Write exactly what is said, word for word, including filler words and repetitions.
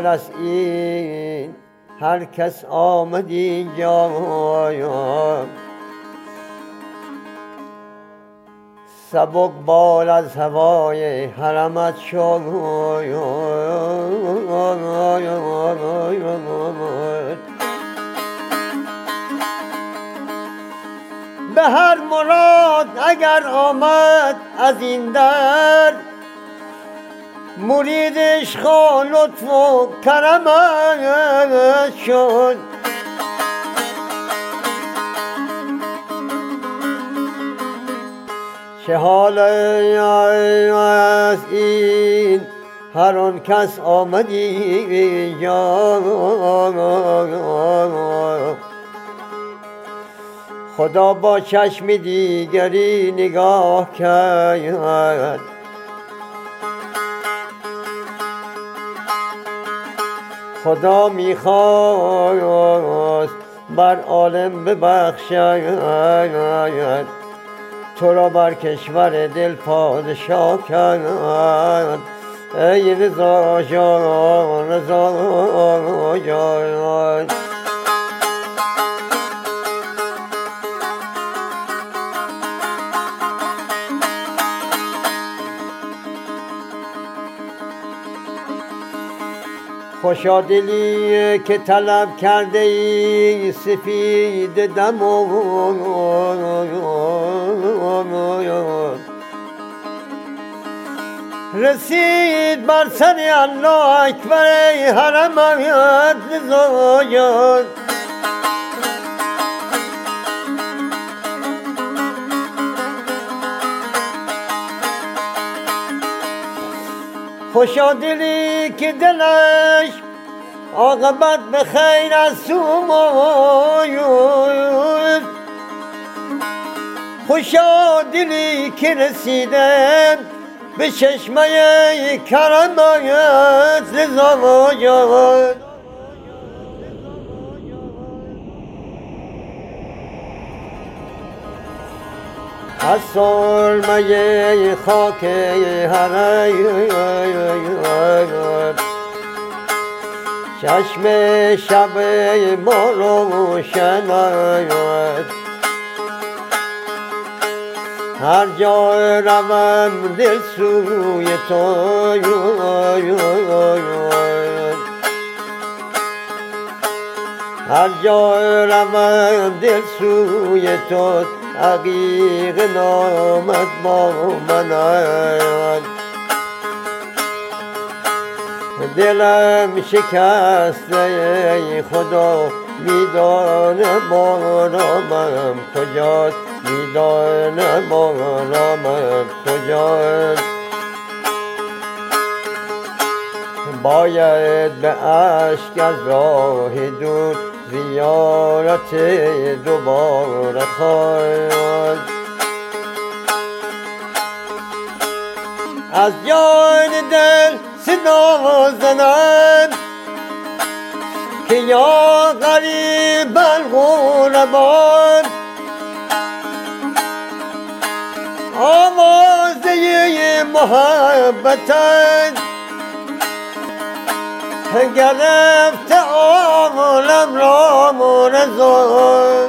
بال است این هر کس آمد اینجا، سبک بال از هوای حرمت شد. به هر مراد اگر آمد از این در، مرید عشق و لطف و کرمت شد. چه حال است این هر آن کس آمدی اینجا، خدا با چشم دیگری نگاه کرد. خدا میخواست بر عالم ببخشد، تو را بر کشور دل پادشاه کرد. ای رضا جان، رضا جان، خوشا دلی که طلب کرده ای سفید دم، رسید بر سر الله اکبر حرمت رضا جان. خوشا دلی که دلش عاقبت به خیر است اومد، خوشا دلی که رسیده به چشمه کرمت رضا جان. از سرمه خاک حرم چشم شب ما روشن است. هر جا روم دل سوی تو، هر جا روم دل سوی تو، عقیق نامت با من است. دلم شکسته خدا میدانه بارامم کجاست، میدانه بارامم کجاست. باید به اشک از راه دور زیارت دوباره خواهد. از جان دل صدا زنم که یا غریب الغربان، آوازه محبتت گرفت عالم را رضا.